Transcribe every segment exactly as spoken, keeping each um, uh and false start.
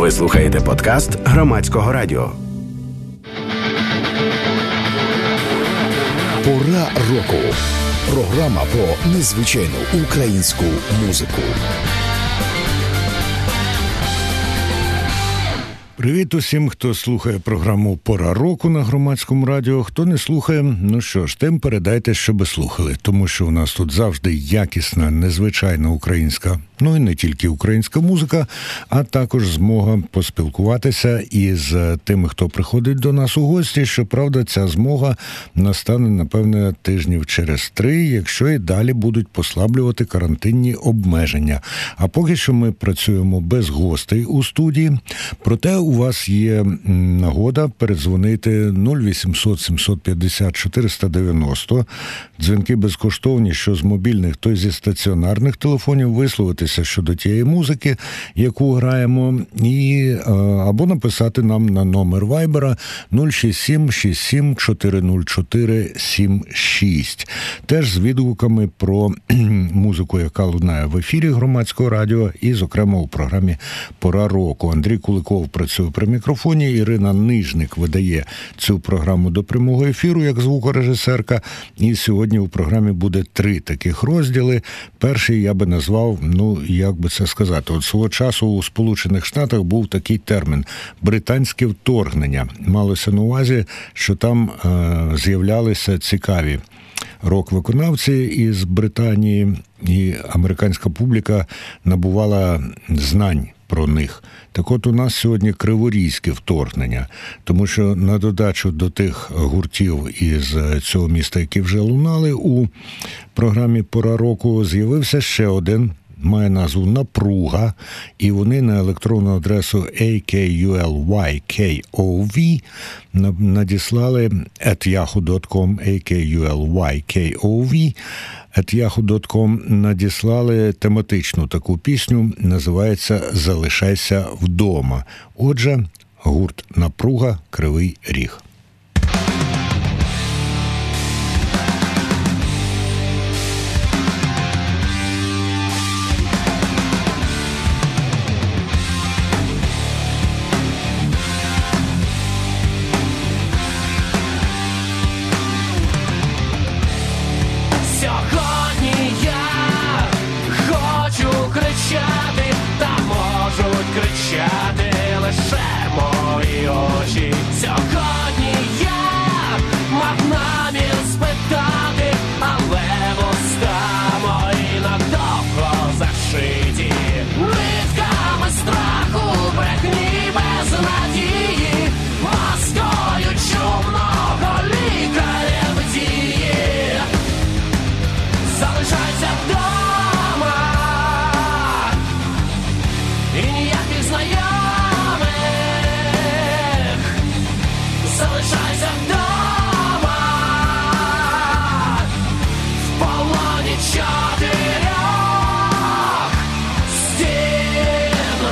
Ви слухаєте подкаст Громадського радіо. Пора року. Програма про незвичайну українську музику. Привіт усім, хто слухає програму «Пора року» на Громадському радіо. Хто не слухає, ну що ж, тим передайте, щоби слухали. Тому що у нас тут завжди якісна, незвичайна українська, ну і не тільки українська музика, а також змога поспілкуватися із тими, хто приходить до нас у гості. Щоправда, ця змога настане, напевне, тижнів через три, якщо і далі будуть послаблювати карантинні обмеження. А поки що ми працюємо без гостей у студії. Проте у вас є нагода передзвонити нуль вісімсот сімсот п'ятдесят чотириста дев'яносто. Дзвінки безкоштовні, що з мобільних, то й зі стаціонарних телефонів, висловитися щодо тієї музики, яку граємо, і або написати нам на номер вайбера нуль шість сім шість сім чотири нуль чотири сім шість. Теж з відгуками про музику, яка лунає в ефірі Громадського радіо, і, зокрема, у програмі «Пора року». Андрій Куликов працює при мікрофоні, Ірина Нижник видає цю програму до прямого ефіру як звукорежисерка. І сьогодні у програмі буде три таких розділи. Перший я би назвав, ну, як би це сказати, от свого часу у Сполучених Штатах був такий термін – британське вторгнення. Малося на увазі, що там е, з'являлися цікаві рок-виконавці із Британії, і американська публіка набувала знань про них. Так от у нас сьогодні криворізьке вторгнення, тому що на додачу до тих гуртів із цього міста, які вже лунали у програмі «Пора року», з'явився ще один, має назву «Напруга», і вони на електронну адресу ей кей ю ел вай кей о ві надіслали at яху точка ком, ей кей ю ел вай кей о ві at яху точка ком надіслали тематичну таку пісню, називається «Залишайся вдома». Отже, гурт «Напруга», «Кривий Ріг». Кричати лише мої очі. Сьогодні я мав намір спитати, але вуста мої надовго зашиті нитками страху, брехні без надії, маскою чумного лікаря в дії. Залишайся вдома, і ніяких знайомих. Залишайся вдома, в полоні чотирьох стін.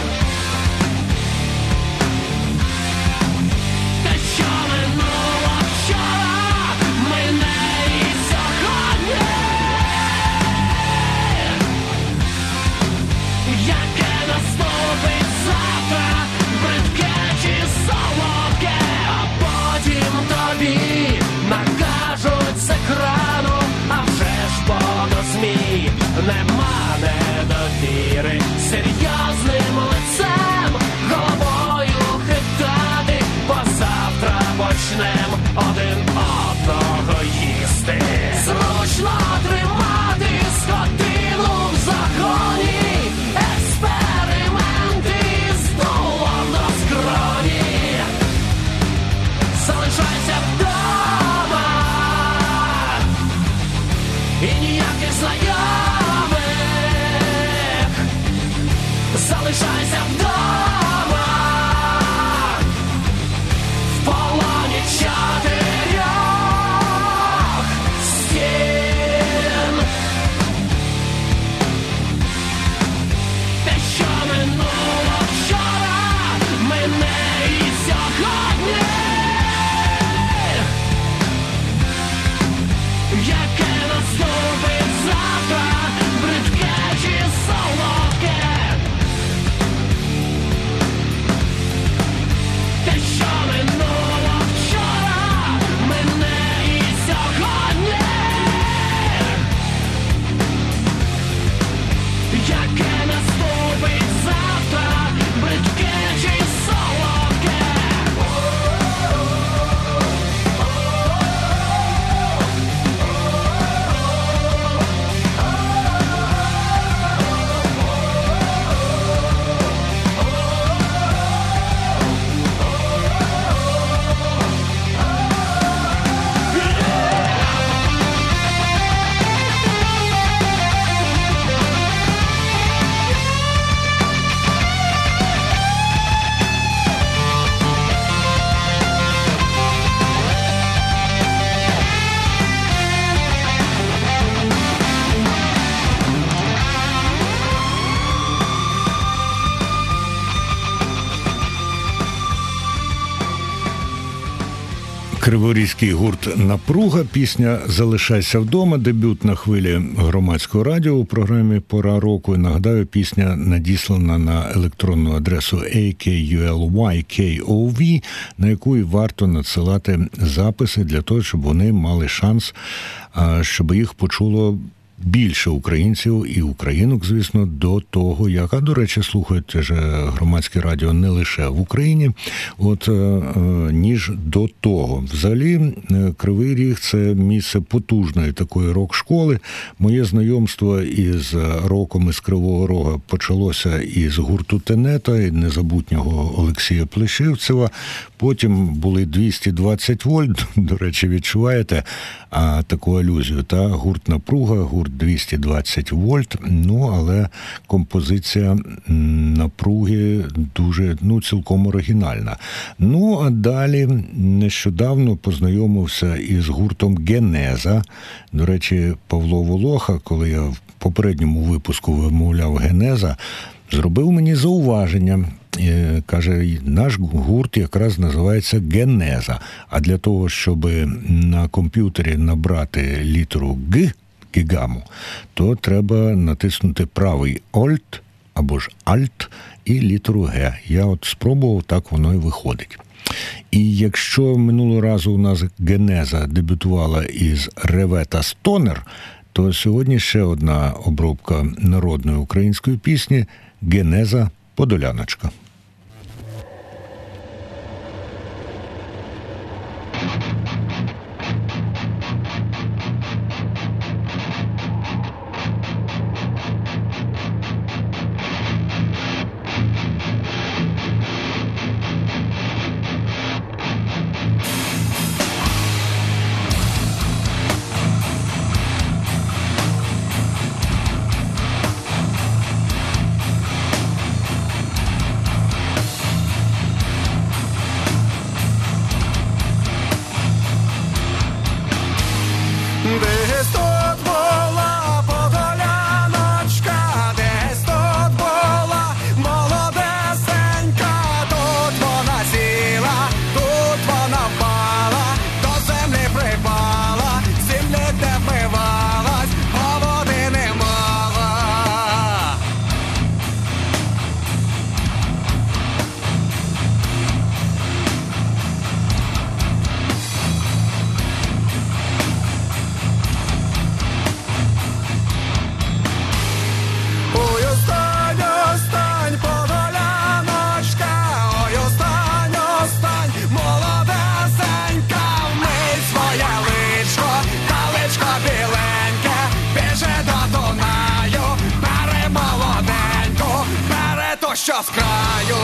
Те, що минуло вчора, мине і сьогодні. Яке наступить завтра, бридке чи солодке, а потім тобі накажуть з екрану, а вже ж до ЗМІ нема недовіри, серйозним лицем головою хитати, бо завтра почнем один одного їсти. Зручно тримати скотину в загоні, експерименти з дулом до скроні. Залишайся вдома, і ніяких знайомих. Залишайся вдома, в полоні чотирьох стін. Те, що минуло вчора, мине і сьогодні. Яке наступить завтра, бридке чи солодке, Криворізький гурт «Напруга», пісня «Залишайся вдома», дебют на хвилі Громадського радіо у програмі «Пора року». І нагадаю, пісня надіслана на електронну адресу ей кей ю ел вай кей о ві, на яку і варто надсилати записи для того, щоб вони мали шанс, щоб їх почуло більше українців і українок, звісно, до того, як, а, до речі, слухають же Громадське радіо не лише в Україні, от, ніж до того. Взагалі, Кривий Ріг – це місце потужної такої рок-школи. Моє знайомство із роком із Кривого Рога почалося із гурту «Тенета» і незабутнього Олексія Плещивцева. Потім були двісті двадцять вольт, до речі, відчуваєте а, таку алюзію, та гурт «Напруга», гурт двісті двадцять вольт, ну, але композиція «Напруги» дуже, ну, цілком оригінальна. Ну, а далі нещодавно познайомився із гуртом «Генеза». До речі, Павло Волоха, коли я в попередньому випуску вимовляв «Генеза», зробив мені зауваження. Каже, наш гурт якраз називається «Генеза». А для того, щоб на комп'ютері набрати літеру «Г», гігаму, то треба натиснути правий «Alt» або ж «Alt» і літеру «Г». Я от спробував, так воно і виходить. І якщо минулого разу у нас «Генеза» дебютувала із «Ревета Стонер», то сьогодні ще одна обробка народної української пісні «Генеза Подоляночка». Десь тут була Подоляночка, десь тут була молодесенька, тут вона сіла, тут вона впала, до землі припала, землі не вмивалась, а води не мала. Ой, остань, остань, Подоляночка, ой, остань, остань, молодесенька, вмий своє личко, та личко біленьке, біжи до Дунаю, бери молоденьку, бери ту, що з краю.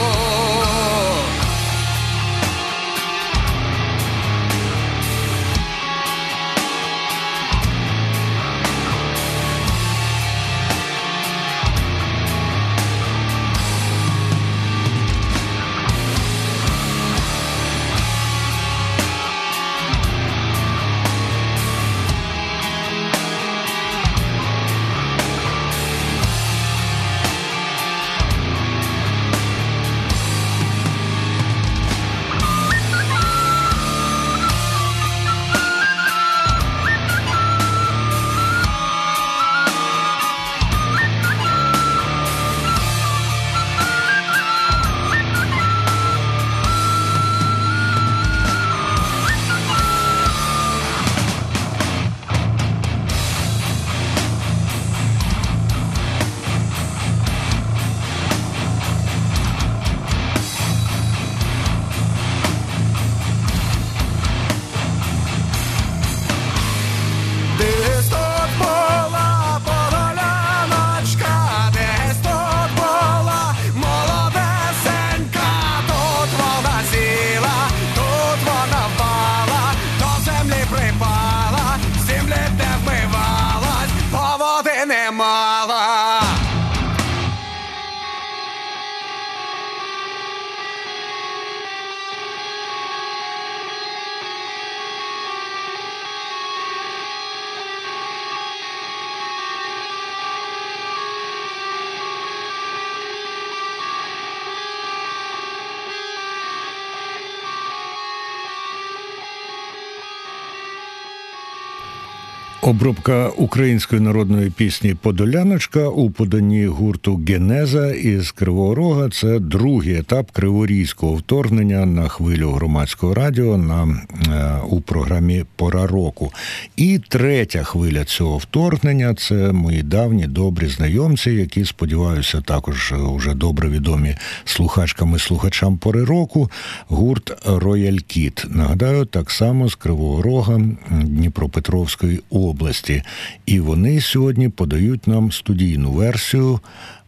Обробка української народної пісні «Подоляночка» у поданні гурту «Генеза» із Кривого Рога – це другий етап криворізького вторгнення на хвилю громадського радіо на, у програмі «Пора року». І третя хвиля цього вторгнення – це мої давні добрі знайомці, які, сподіваюся, також уже добре відомі слухачкам і слухачам «Пори року», гурт «Рояль Кіт». Нагадаю, так само з Кривого Рога Дніпропетровської області. області. І вони сьогодні подають нам студійну версію,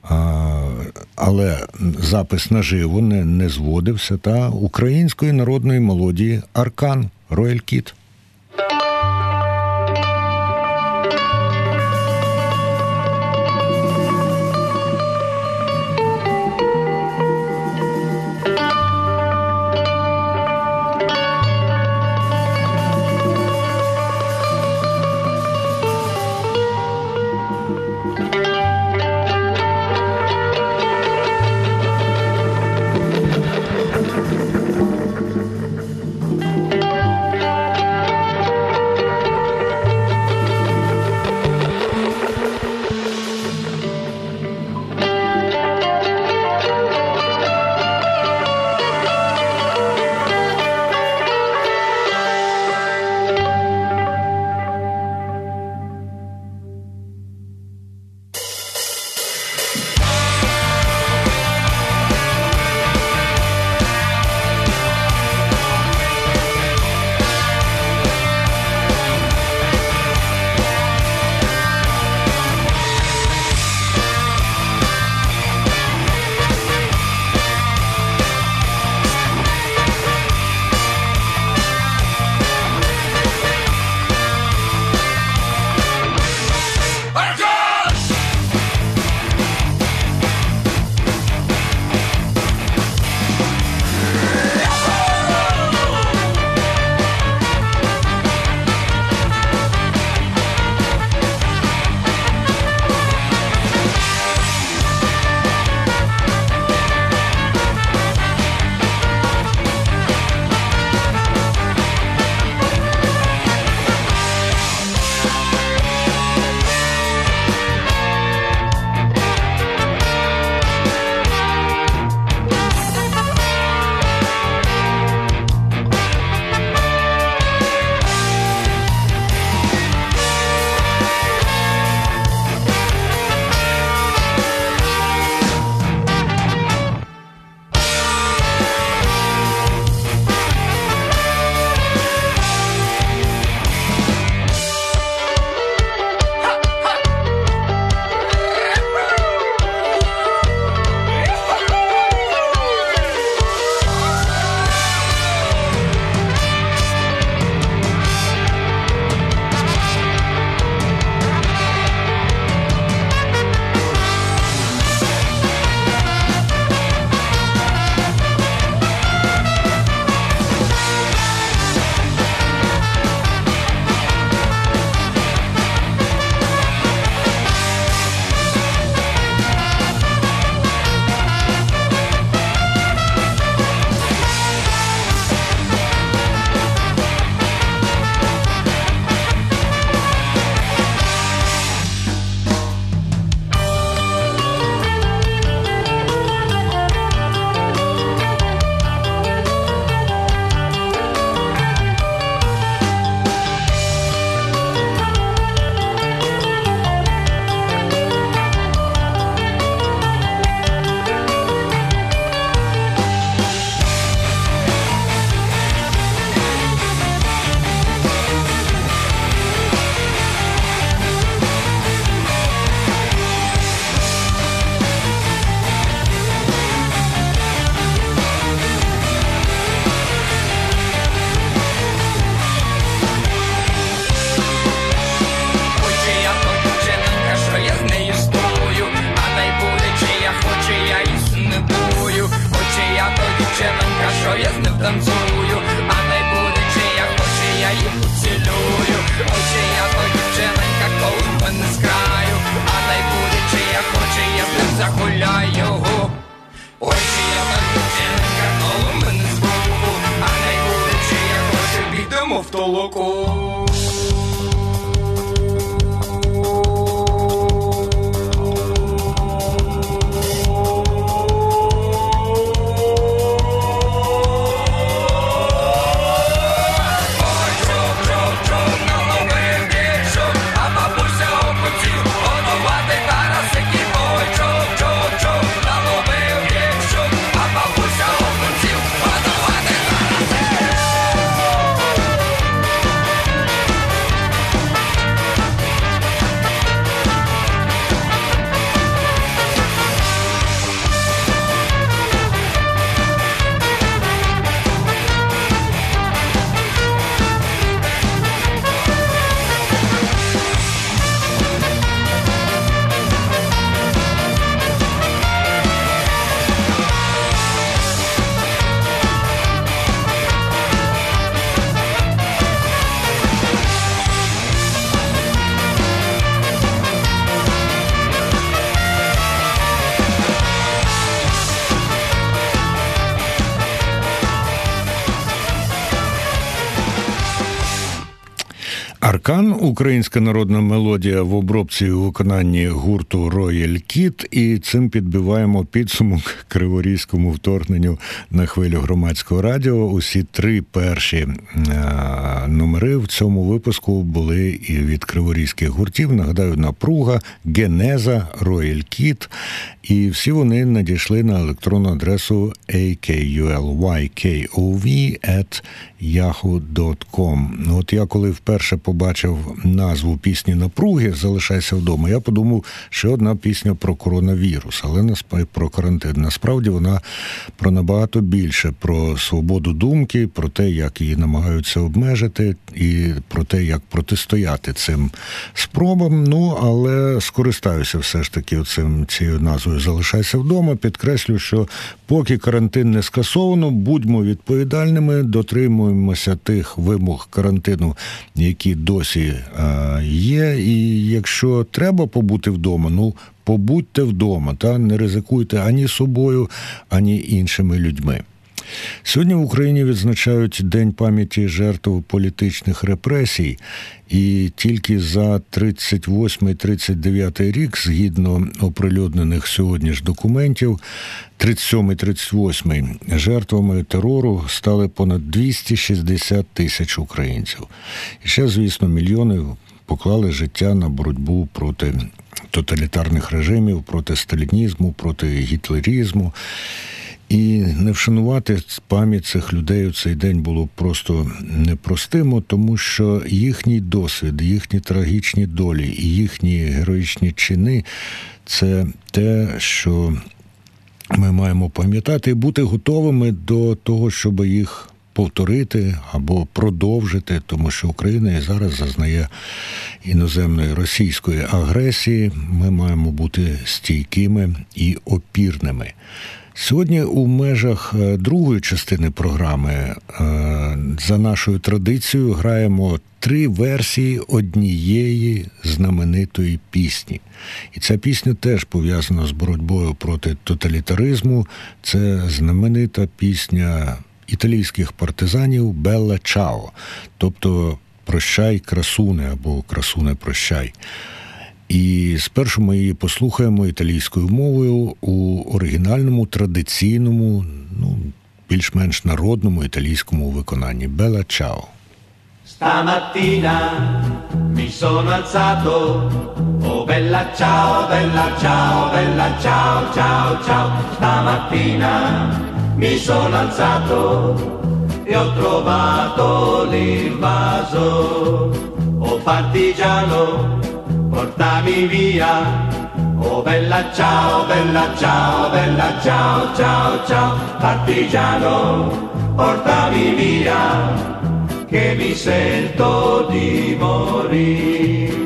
але запис наживо не, не зводився, та української народної мелодії «Аркан» «Рояль Кіт». танцюю, а не буде, чи я хочу, я їх поцілую. Очі я то дівчиненька, коли мене з краю, а не буде, чи я хочу, я з ним загуляю. Очі я то дівчиненька, коли мене з боку, а не буде, чи я хочу, підемо в толоку. Стакан, українська народна мелодія в обробці і виконанні гурту Royal Kid, і цим підбиваємо підсумок криворізькому вторгненню на хвилю громадського радіо. Усі три перші а, номери в цьому випуску були і від криворізьких гуртів. Нагадаю, Напруга, Генеза, Royal Kid, і всі вони надійшли на електронну адресу ей кей ю ел вай кей о ві ет яху крапка ком. От я коли вперше побачив назву пісні «Напруги» «Залишайся вдома», я подумав, ще одна пісня про коронавірус, але насправді про карантин. Насправді вона про набагато більше, про свободу думки, про те, як її намагаються обмежити, і про те, як протистояти цим спробам. Ну, але скористаюся все ж таки оцим, цією назвою «Залишайся вдома». Підкреслю, що поки карантин не скасовано, будьмо відповідальними, дотримуємося тих вимог карантину, які досі а, є. І якщо треба побути вдома, ну, побудьте вдома, та не ризикуйте ані собою, ані іншими людьми. Сьогодні в Україні відзначають День пам'яті жертв політичних репресій, і тільки за тридцять восьмий - тридцять дев'ятий рік, згідно оприлюднених сьогодні ж документів, тридцять сьомий - тридцять восьмий, жертвами терору стали понад двісті шістдесят тисяч українців. І ще, звісно, мільйони поклали життя на боротьбу проти тоталітарних режимів, проти сталінізму, проти гітлерізму. І не вшанувати пам'ять цих людей у цей день було просто непростимо, тому що їхній досвід, їхні трагічні долі і їхні героїчні чини – це те, що ми маємо пам'ятати і бути готовими до того, щоб їх повторити або продовжити, тому що Україна і зараз зазнає іноземної російської агресії. Ми маємо бути стійкими і опірними. Сьогодні у межах другої частини програми за нашою традицією граємо три версії однієї знаменитої пісні. І ця пісня теж пов'язана з боротьбою проти тоталітаризму. Це знаменита пісня італійських партизанів «Белла Чао», тобто «Прощай, красуне» або «Красуне, прощай». І спершу ми її послухаємо італійською мовою у оригінальному, традиційному, ну, більш-менш народному італійському виконанні. «Белла Чао». Stamattina mi sono alzato, oh bella ciao, bella ciao, bella ciao, ciao, ciao. Stamattina mi sono alzato e ho trovato l'invaso, oh partigiano, portami via, oh bella ciao, bella ciao, bella ciao, ciao, ciao, partigiano, portami via, che mi sento di morire.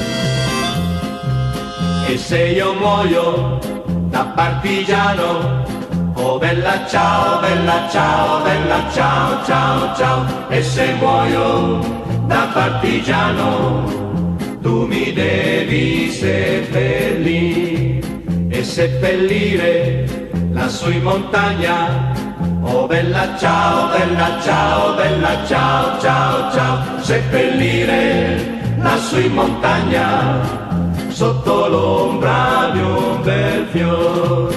E se io muoio da partigiano, oh bella ciao, bella ciao, bella ciao, ciao, ciao, e se muoio da partigiano, tu mi devi seppellire e seppellire lassù in montagna, oh bella ciao, bella ciao, bella ciao, ciao, ciao, seppellire lassù in montagna, sotto l'ombra di un bel fior.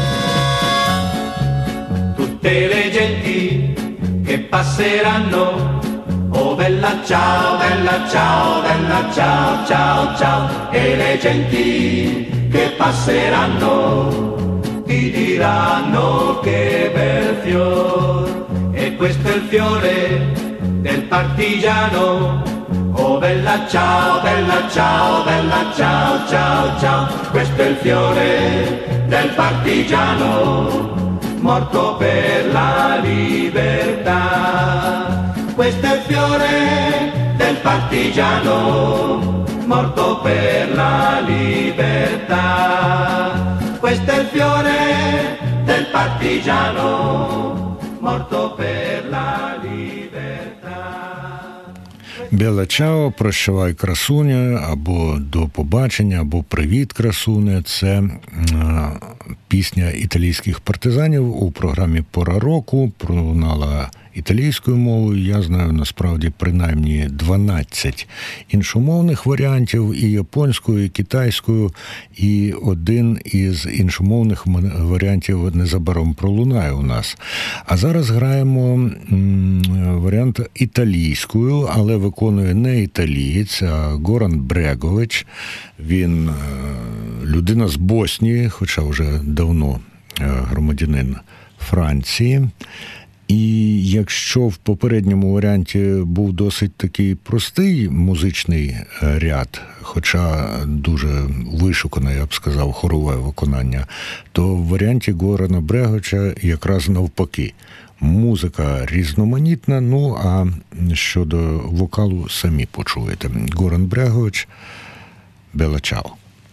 Tutte le genti che passeranno, oh bella ciao, bella ciao, bella ciao, ciao, ciao, e le genti che passeranno ti diranno che bel fior, e questo è il fiore del partigiano, oh bella ciao, bella ciao, bella ciao, ciao, ciao, questo è il fiore del partigiano, morto per la libertà. Questo è il fiore del partigiano, morto per la libertà. Questo è il fiore del partigiano, morto per la libertà. «Белла Чао», «Прощавай, красуня», або «До побачення», або «Привіт, красуня» – це пісня італійських партизанів у програмі «Пора року» пролунала італійською мовою. Я знаю насправді принаймні дванадцять іншомовних варіантів, і японською, і китайською, і один із іншомовних варіантів незабаром пролунає у нас. А зараз граємо м, варіант італійською, але виконує не італієць, а Горан Брегович. Він людина з Боснії, хоча вже давно громадянин Франції. І якщо в попередньому варіанті був досить такий простий музичний ряд, хоча дуже вишукане, я б сказав, хорове виконання, то в варіанті Горана Бреговича якраз навпаки. Музика різноманітна, ну а щодо вокалу самі почуєте. Горан Брегович, «Bella Ciao».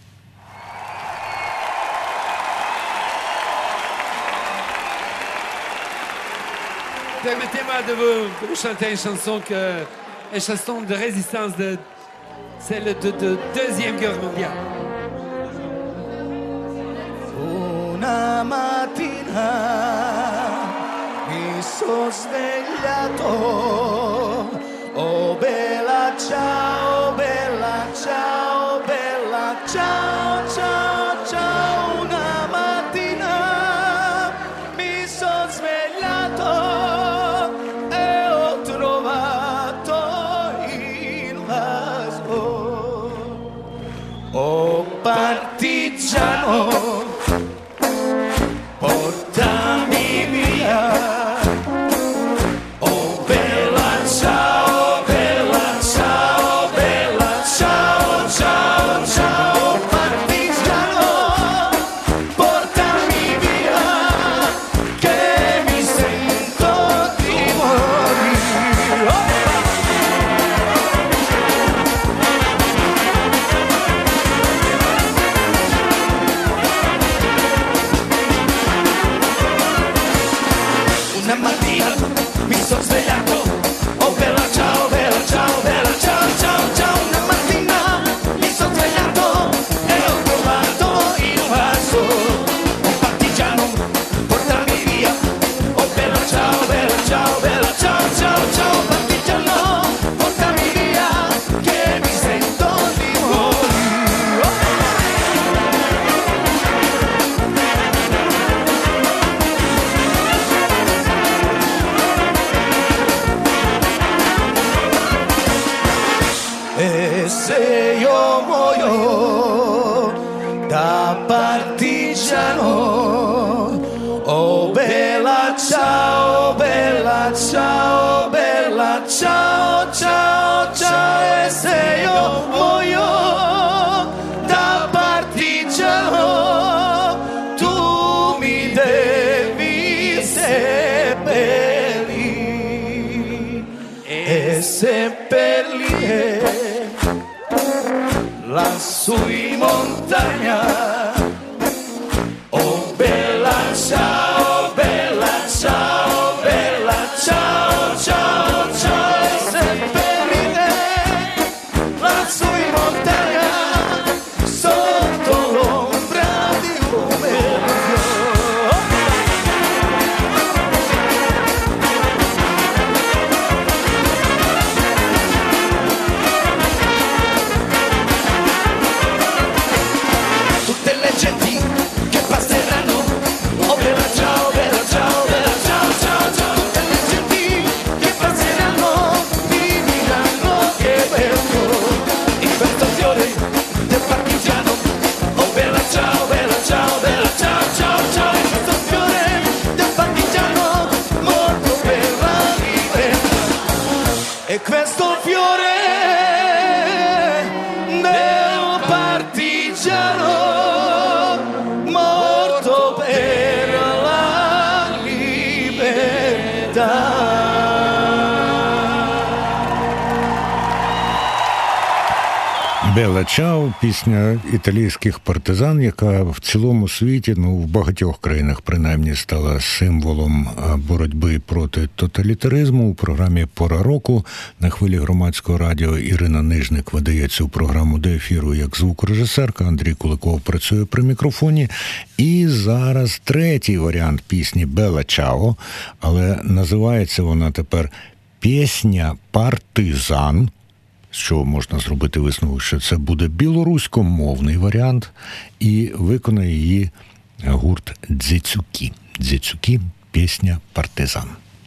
Permettez-moi de vous, de vous chanter une chanson que, une chanson de résistance de celle de, de Deuxième Guerre mondiale. Una mattina mi sono svegliato, oh bella ciao, bella ciao, bella ciao, ciao, ciao. Una mattina mi sono svegliato e ho trovato il vaso. Oh partigiano, portami via. Oh bella ciao, bella ciao, bella ciao, ciao, ciao. Partigiano, portami via, che mi sento di morire. Oh. Una mattina mi sono svegliato, oh bella ciao, bella ciao, bella ciao, ciao, ciao. Una mattina mi sono svegliato e ho trovato il vaso. Un partigiano, portami via, oh bella ciao, bella ciao, bella ciao, ciao, ciao. Partigiano, portami via, che mi sento di morire. Oh. E se io muoio da partigiano, oh bella ciao, bella ciao, bella ciao, ciao, ciao. E se io muoio da partigiano, tu mi devi seppellire e seppellire lassù in montagna. Oh bella ciao, bella ciao, bella ciao, ciao, ciao. E seppellire lassù in montagna, sotto l'ombra di un bel fiore. Tutte le genti che passeranno, oh bella ciao, bella ciao, bella ciao, ciao, ciao. Tutte le genti che passeranno mi diranno che bello il questo fiore del partigiano. Oh bella ciao, bella ciao, bella ciao, ciao, ciao. Il questo fiore del partigiano morto per la libertà. E questo fiore del partigiano morto per la libertà. Белла Чао, пісня італійських партизан, яка в цілому світі, ну в багатьох країнах принаймні, стала символом боротьби проти тоталітаризму. У програмі «Пора року» на хвилі Громадського радіо Ірина Нижник видає цю програму до ефіру як звукорежисерка, Андрій Куликов працює при мікрофоні. І зараз третій варіант пісні «Белла Чао», але називається вона тепер «Пісня партизан», з чого можна зробити висновок, що це буде білоруськомовний варіант, і виконає її гурт «Дзецюки». «Дзецюки» – пісня «Партизан».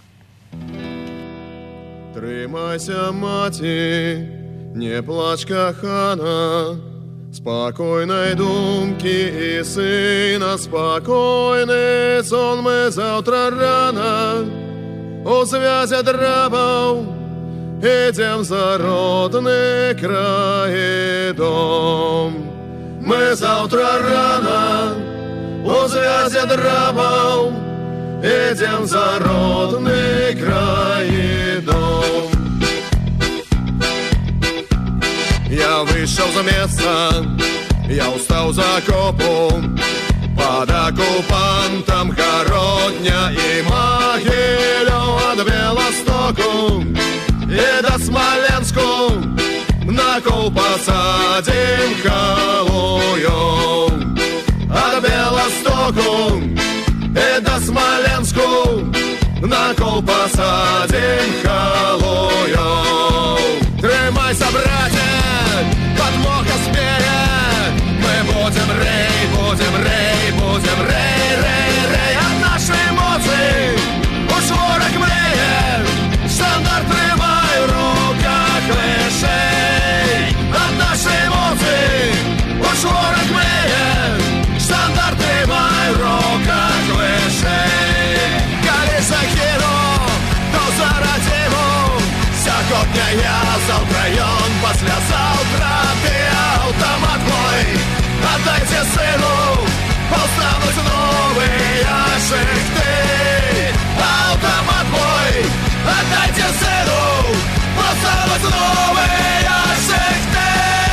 Тримайся, маті, не плач, кохана, спокійної думки і сина, спокійний сон ми завтра рано, у зв'язі драбав, идем за родный край и дом. Мы завтра рано у зв'язі драбов идем за родный край и дом. Я вышел за место, я устал за окопом, под оккупантом Городня и Могилев от Белостоку и до Смоленску на кол посадим халую. От Белостоку и до Смоленску на кол посадим халую. Тримайся, братья, подмога спея, мы будем рей, будем рей, будем рей, рей, рей. От нашей эмоции уж ворог мреет, стандарт тримай в руках лишей. От нашей эмоции уж ворог мреет, стандарт тримай в руках лишей. Коли захину, то за родину, сьогодні я, завтра он, послезавтра ты, автомат мой, отдайте сыну, поставить новые шихты. Автомат мой, отдайте сыну, поставить новые шихты.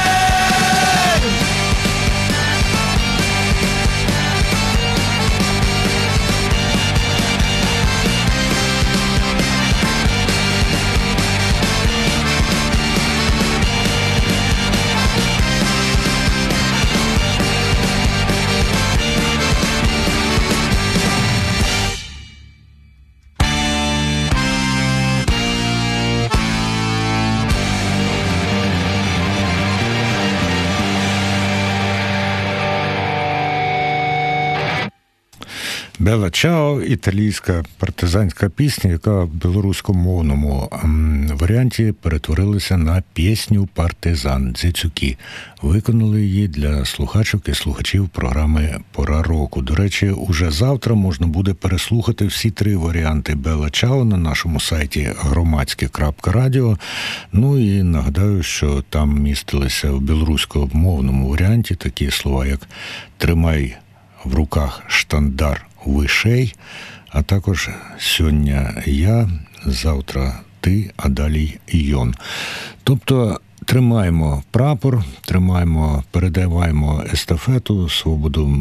«Белла Чао» – італійська партизанська пісня, яка в білоруськомовному варіанті перетворилася на пісню «Партизан» Дзецюки. Виконали її для слухачок і слухачів програми «Пора року». До речі, уже завтра можна буде переслухати всі три варіанти «Белла Чао» на нашому сайті громадське крапка радіо. Ну і нагадаю, що там містилися в білоруськомовному варіанті такі слова, як «Тримай в руках штандар вишей», а також «Сьогодні я, завтра ти, а далі йон». Тобто тримаємо прапор, тримаємо, передаваємо естафету, свободу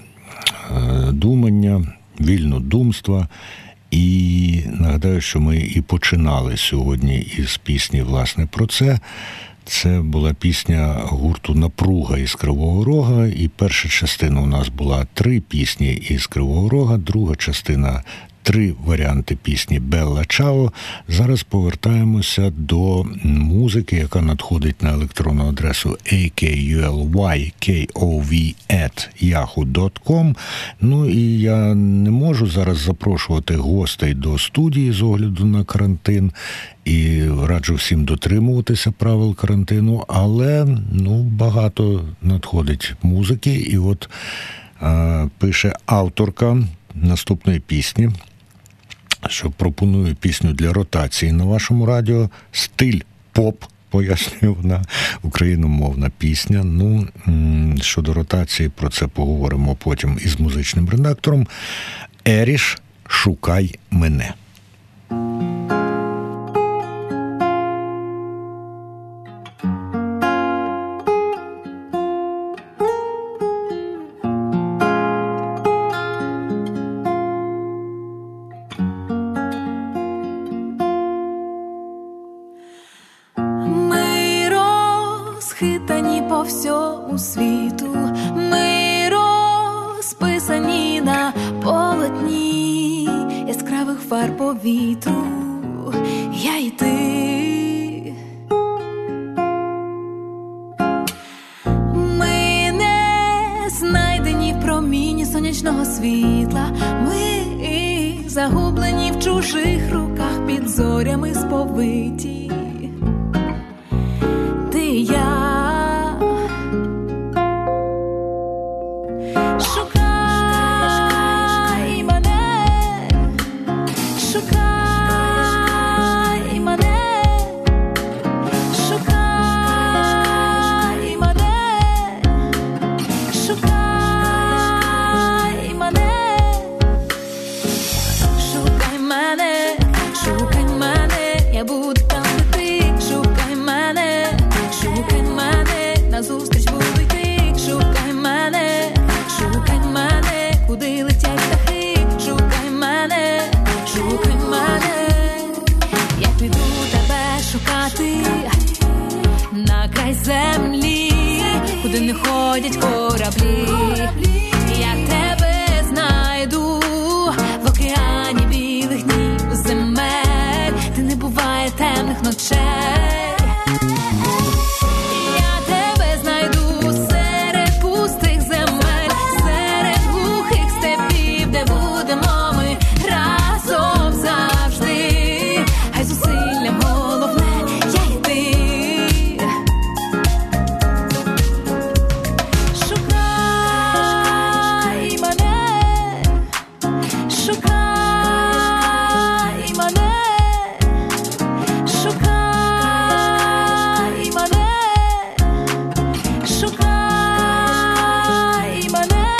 думання, вільну думства. І нагадаю, що ми і починали сьогодні із пісні, власне, про це. Це була пісня гурту «Напруга» із Кривого Рога, і перша частина у нас була три пісні із Кривого Рога, друга частина – три варіанти пісні «Белла Чао». Зараз повертаємося до музики, яка надходить на електронну адресу ей кей ю ел вай кей о ві ет яху дот ком. Ну і я не можу зараз запрошувати гостей до студії з огляду на карантин, і раджу всім дотримуватися правил карантину, але ну, багато надходить музики, і от а, пише авторка наступної пісні, що пропоную пісню для ротації на вашому радіо, стиль поп, пояснюю, вона україномовна пісня. Ну, щодо ротації, про це поговоримо потім із музичним редактором. Еріш, «Шукай мене». по всьому світу. Ми розписані на полотні яскравих фарб по вітру. Я і ти. Ми не знайдені в промінні сонячного світла. Ми загублені в чужих руках, під зорями сповиті. Ти і я. Шукай мене, шукай мене, шукай мене, шукай мене, шукай мене, шукай мене, я буду там, де ти. Шукай мене, шукай мене, назустріч буду йти. Шукай мене, шукай мене, куди летять птахи. Шукай мене, шукай мене, я піду тебе шукати на край землі, куди не ходять кораблі. Я тебе знайду в океані білих днів, земель, де не буває темних ночей. Я тебе знайду серед пустих земель, серед глухих степів, де будемо ми разом завжди. Хай зусиллям головне я і ти. Шукай мене, шукай мене, шукай мене, шукай мене,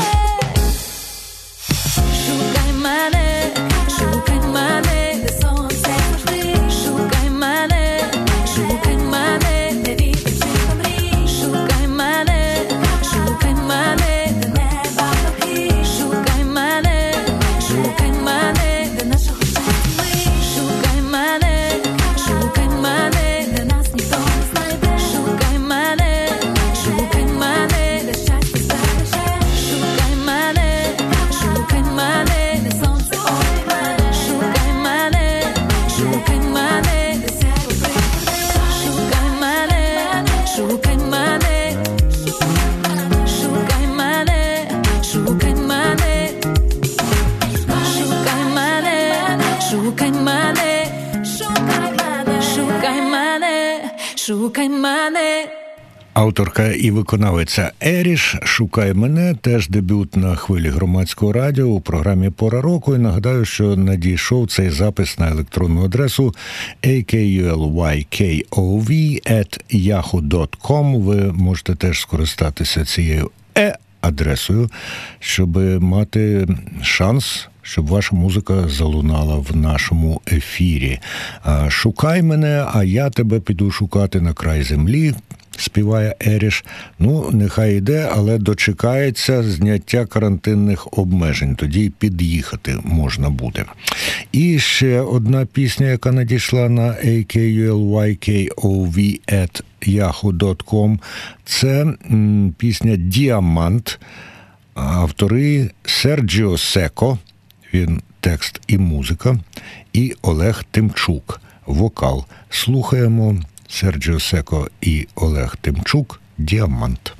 шукай мене, шукай мене, де сонце завжди. Шукай мене, шукай мене, де вітер всіх мрій. Шукай мене, шукай мене, де неба птахи. Шукай мене, шукай мене, де наша хоча ми. Шукай мене, шукай мене, де нас ніхто не знайде. Шукай мене, шукай мене, де щастя збереже. Шукай мене, шукай мене, де сонце обійме. Шукай мене, шукай мене, де себе прикладе. Шукай мене, шукай мене, шукай мене, шукай мене, шукай мене, шукай мене, шукай мене, шукай мене. Авторка і виконавиця Еріш «Шукай мене» теж дебют на хвилі Громадського радіо у програмі «Пора року». І нагадаю, що надійшов цей запис на електронну адресу ей кей ю ел вай кей о ві ет яху дот ком. Ви можете теж скористатися цією е-адресою, щоб мати шанс, щоб ваша музика залунала в нашому ефірі. «Шукай мене, а я тебе піду шукати на край землі», співає Еріш. Ну, нехай йде, але дочекається зняття карантинних обмежень. Тоді під'їхати можна буде. І ще одна пісня, яка надійшла на ей кей ю ел вай кей о ві ет яху дот ком. Це м, пісня «Діамант». Автори Серджіо Секо, він текст і музика, і Олег Тимчук, вокал. Слухаємо Серджіо Секо і Олег Тимчук «Діамант».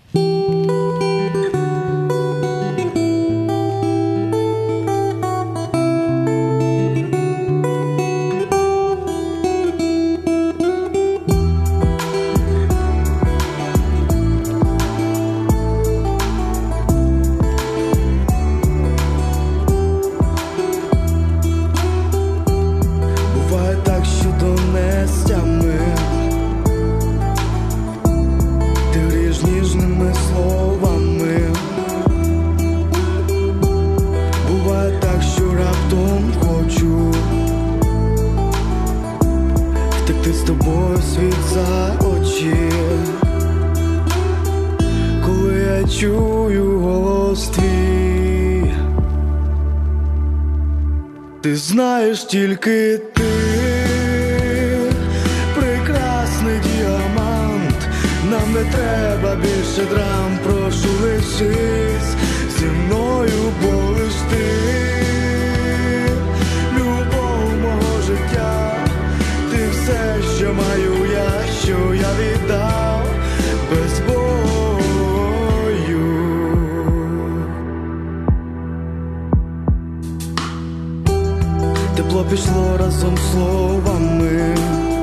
Буває так, що донестями ти грієш ніжними словами. Буває так, що раптом хочу втекти з тобою світ за очі. Коли я чую голос твій, ти знаєш, тільки ти прекрасний діамант на Нам не треба більше драм, прошу лишись зі мною, бо лиш ти любов мого життя, ти все, що маю я, що я віддав без бою. Тепло пішло разом з словами,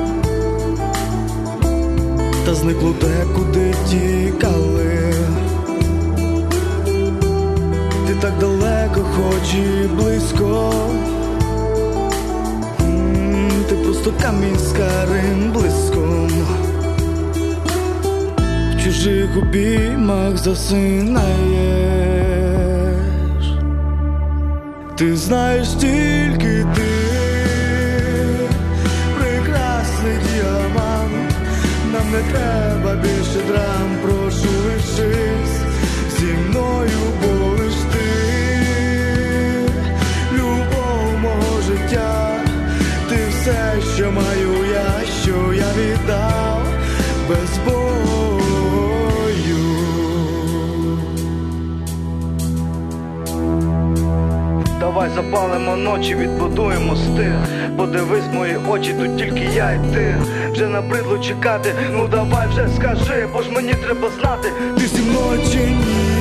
та зникло те, куди тікали. Ти так далеко, хоч і близько, М, ти просто камінь з карим блиском. В чужих обіймах засинаєш. Ти знаєш, тільки ти прекрасний діамант. Нам не треба більше драм, прошу лишись зі мною, бо лиш ти любов мого життя, ти все, що маю я, що я віддав без бою. Давай запалимо ночі, відбудуємо стих. Подивись в мої очі, тут тільки я і ти. Вже набридло чекати, ну давай вже скажи, бо ж мені треба знати, ти зі мною чи ні.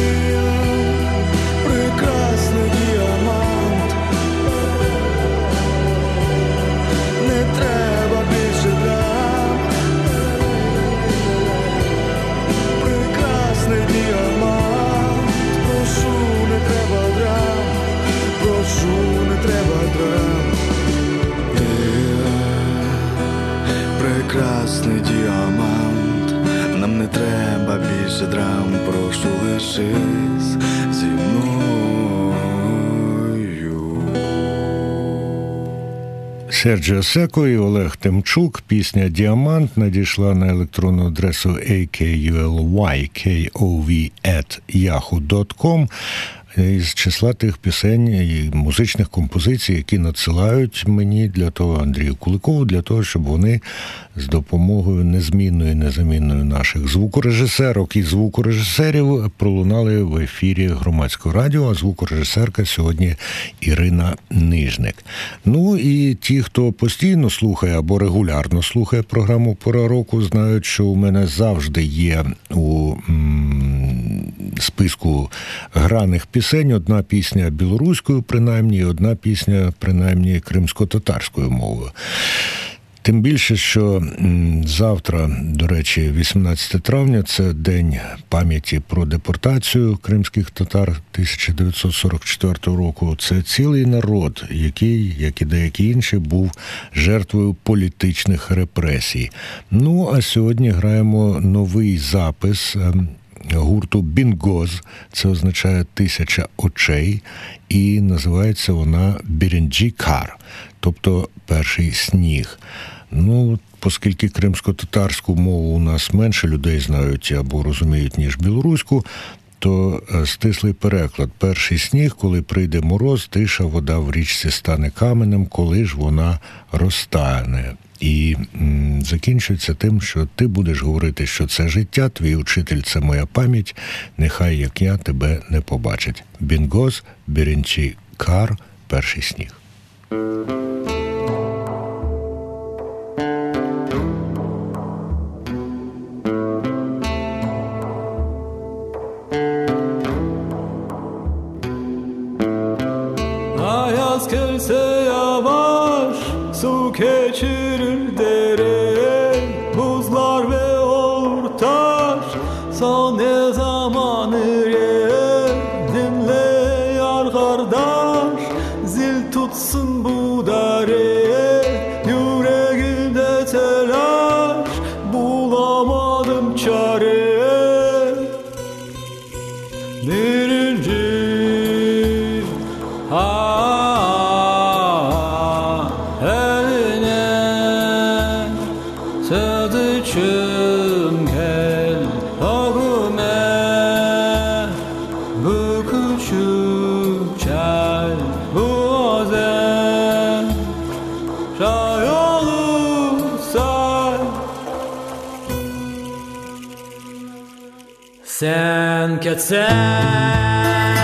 Прекрасний діамант, не треба більше драм. Прекрасний діамант, прошу, не треба драм. Прошу, не треба драм. Ти прекрасний діамант, нам не треба більше драм, прошу лишись зі мною. Серджіо Секо і Олег Тимчук. Пісня «Діамант» надійшла на електронну адресу ей кей ю ел вай кей о ві ет яху крапка ком із числа тих пісень і музичних композицій, які надсилають мені для того, Андрію Куликову, для того, щоб вони з допомогою незмінної, незамінної наших звукорежисерок і звукорежисерів пролунали в ефірі Громадського радіо, а звукорежисерка сьогодні Ірина Нижник. Ну і ті, хто постійно слухає або регулярно слухає програму «Пора року», знають, що у мене завжди є у м- списку граних пісень одна пісня білоруською, принаймні, і одна пісня, принаймні, кримсько-татарською мовою. Тим більше, що завтра, до речі, вісімнадцяте травня, це день пам'яті про депортацію кримських татар тисяча дев'ятсот сорок четвертого року. Це цілий народ, який, як і деякі інші, був жертвою політичних репресій. Ну, а сьогодні граємо новий запис гурту «Бінгоз», це означає «тисяча очей», і називається вона «Бірінджі Кар», тобто «перший сніг». Ну, оскільки кримсько-татарську мову у нас менше людей знають або розуміють, ніж білоруську, то стислий переклад. «Перший сніг, коли прийде мороз, тиша вода в річці стане каменем, коли ж вона розтане». І м, закінчується тим, що ти будеш говорити, що це життя, твій учитель – це моя пам'ять, нехай, як я, тебе не побачить. «Бінгоз», «Бірінджі Кар», «Перший сніг». Ayaz gelse yavaş, su geçirir dere, buzlar ve olur taş, son ne zamanı yer, dinle yar kardeş, zil tutsun bu dere, yüreğimde telaş, bulamadım çare. Birinci Sen ketsen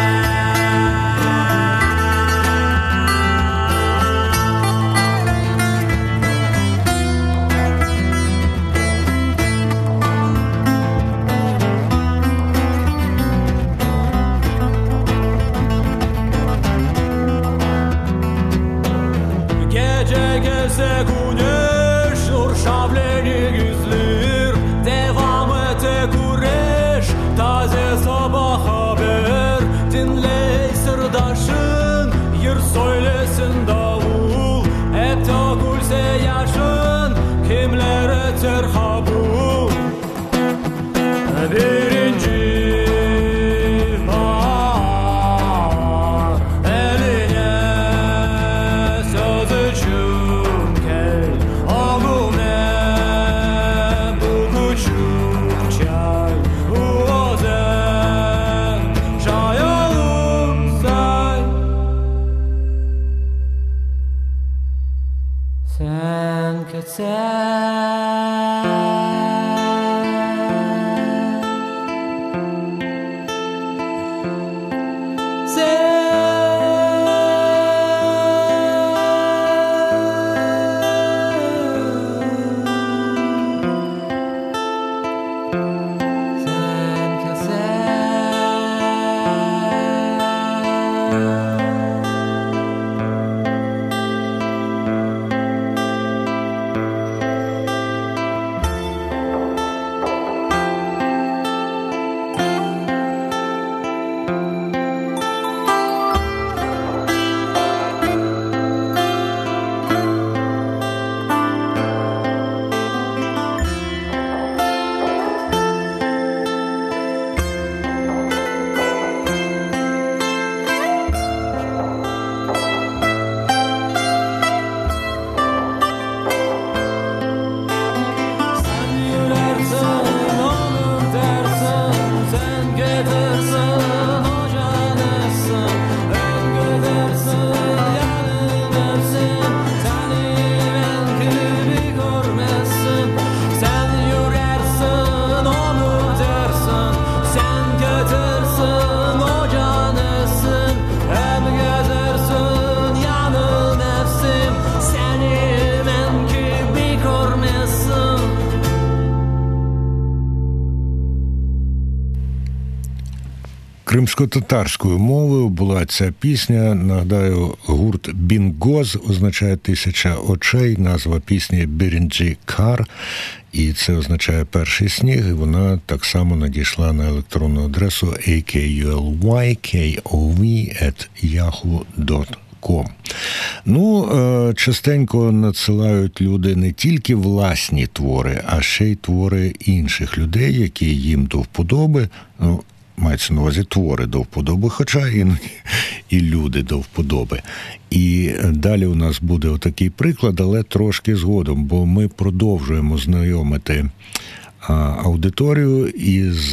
Gece gelse güneş nur şableni gizlir devam ete güreş taze sabah haber dinle sırdaşın yer söylesin davul hep dökülse yaşın kimlere terhabul birinci Кримсько-татарською мовою була ця пісня. Нагадаю, гурт «Бінгоз» означає «тисяча очей», назва пісні «Бірінджі Кар», і це означає «перший сніг», і вона так само надійшла на електронну адресу ей кей ю ел вай кей о ві ет яху дот ком. Ну, частенько надсилають люди не тільки власні твори, а ще й твори інших людей, які їм до вподоби. Ну, мається на увазі твори до вподоби, хоча і, і люди до вподоби. І далі у нас буде отакий приклад, але трошки згодом, бо ми продовжуємо знайомити аудиторію із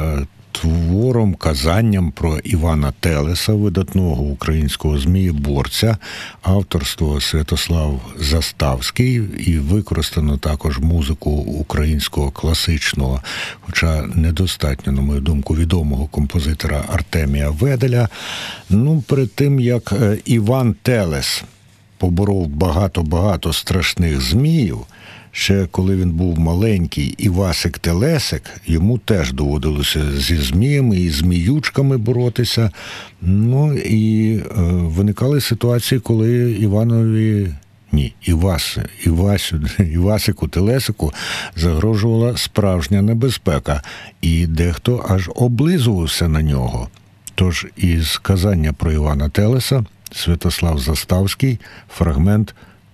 твором, казанням про Івана Телеса, видатного українського змієборця, авторство Святослав Заставський, і використано також музику українського класичного, хоча недостатньо, на мою думку, відомого композитора Артемія Веделя. Ну, перед тим, як Іван Телес поборов багато-багато страшних зміїв, ще коли він був маленький, Івасик Телесик, йому теж доводилося зі зміями і зміючками боротися. Ну, і е, виникали ситуації, коли Іванові, ні, Івас, Івасю, Івасику Телесику загрожувала справжня небезпека, і дехто аж облизувався на нього. Тож із казання про Івана Телеса Святослав Заставський, фрагмент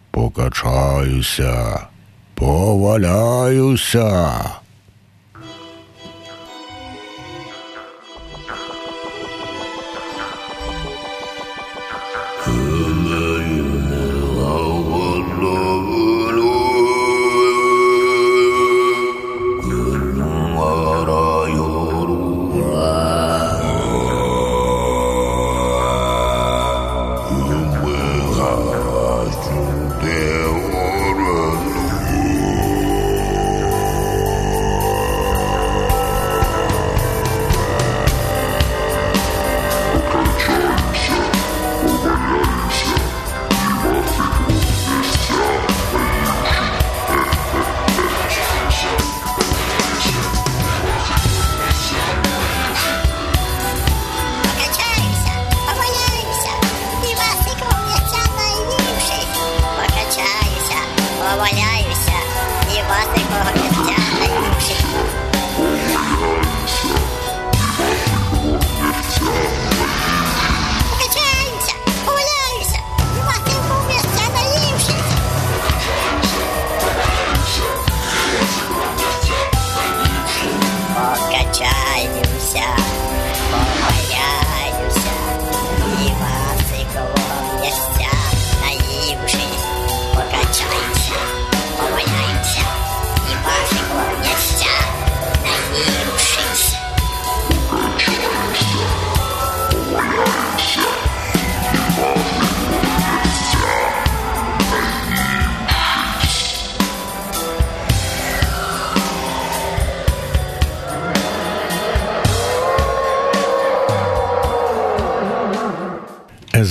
«Покачаюся, поваляюся».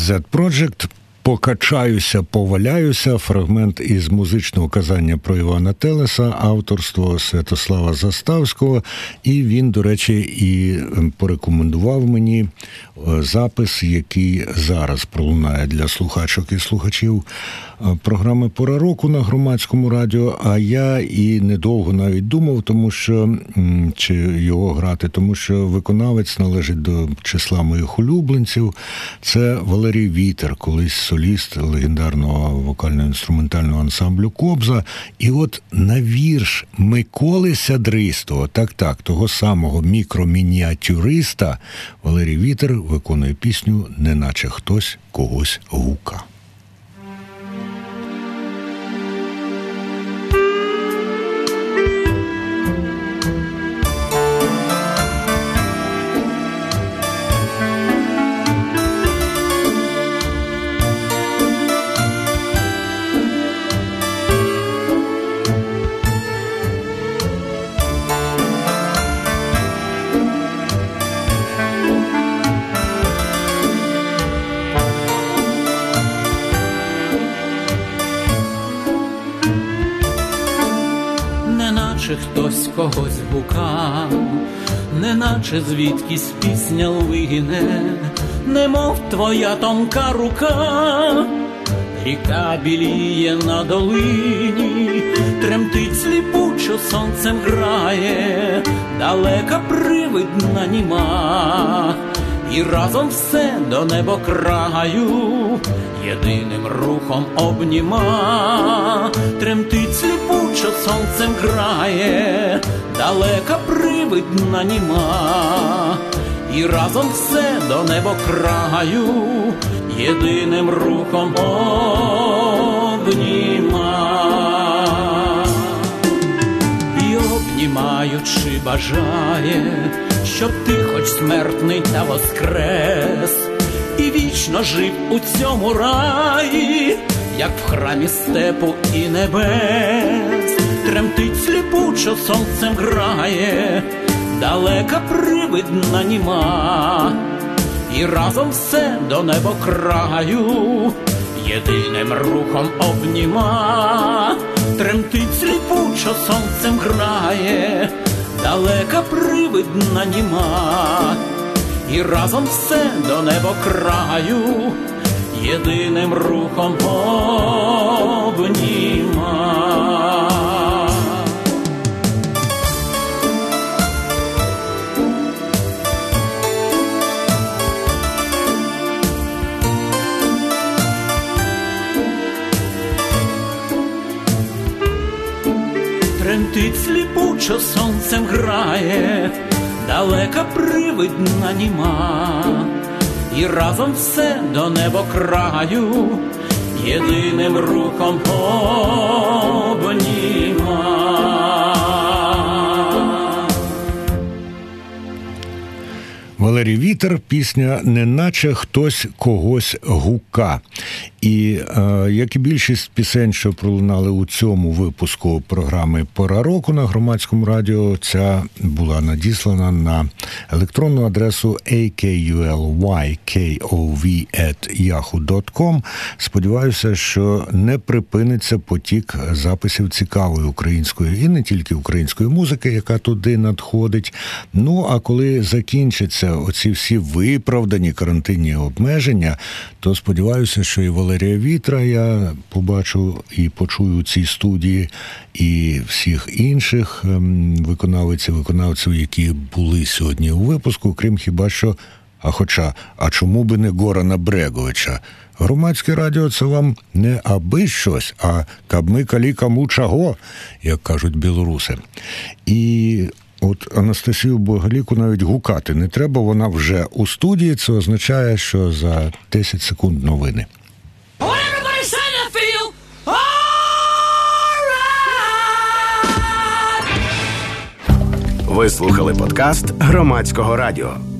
Зет Project. «Покачаюся, поваляюся» – фрагмент із музичного казання про Івана Телеса, авторство Святослава Заставського. І він, до речі, і порекомендував мені запис, який зараз пролунає для слухачок і слухачів програми «Пора року» на Громадському радіо. А я і недовго навіть думав, тому що, чи його грати, тому що виконавець належить до числа моїх улюбленців. Це Валерій Вітер, колись соліст легендарного вокально-інструментального ансамблю «Кобза». І от на вірш Миколи Сядристого, так-так, того самого мікромініатюриста, Валерій Вітер виконує пісню «Неначе хтось когось гука». Хтось когось гукав, неначе звідкись пісня лине, немов твоя тонка рука. Ріка біліє на долині, тремтить сліпучо, сонцем грає, далека привидна німа, і разом все до небокраю єдиним рухом обніма. Тремтить сліпучо, сонцем грає, далека привидна німа, і разом все до небокраю єдиним рухом обніма. І обнімаючи бажає, щоб ти хоч смертний та воскрес, і вічно жив у цьому раї, як в храмі степу і небес. Тремтить сліпучо, сонцем грає, далека привидна німа, і разом все до небокраю єдиним рухом обніма. Тремтить сліпучо, сонцем грає, далека привидна німа, і разом все до небокраю єдиним рухом обніма. Тремтить сліпучо, сонцем грає, далека привидна німа, і разом все до небокраю єдиним рухом обніма. Валерій Вітер, пісня «Неначе хтось когось гука». І, е, як і більшість пісень, що пролунали у цьому випуску програми «Пора року» на Громадському радіо, ця була надіслана на електронну адресу ей кей ю ел вай кей о ві ет яху дот ком. Сподіваюся, що не припиниться потік записів цікавої української і не тільки української музики, яка туди надходить. Ну, а коли закінчаться оці всі виправдані карантинні обмеження, то сподіваюся, що і Валерія Вітра я побачу і почую у цій студії, і всіх інших виконавиць і виконавців, які були сьогодні у випуску, крім хіба що, а хоча, а чому би не Горана Бреговича? Громадське радіо – це вам не аби щось, а кабми калі кому чого, як кажуть білоруси. І от Анастасію Боголіку навіть гукати не треба, вона вже у студії, це означає, що за десять секунд новини. Ви слухали подкаст Громадського радіо.